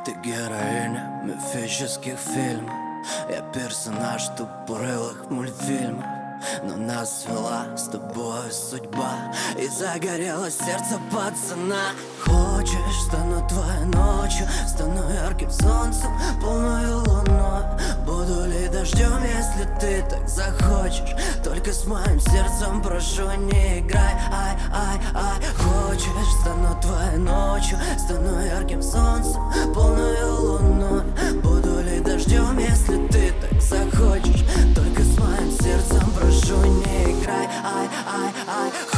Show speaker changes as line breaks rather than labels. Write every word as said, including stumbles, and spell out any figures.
Ты героиня мифических фильмов, я персонаж тупорылых мультфильмов. Но нас свела с тобой судьба, и загорелось сердце пацана. Хочешь, стану твоей ночью, стану ярким солнцем, полную луной. Буду ли дождем, если ты так захочешь? Только с моим сердцем прошу, не играй, ай, ай, ай. Хочешь, стану твоей ночью, стану ярким солнцем, полную луной. Буду ли дождем, если ты так захочешь? Только с моим сердцем прошу, не играй, ай, ай, ай.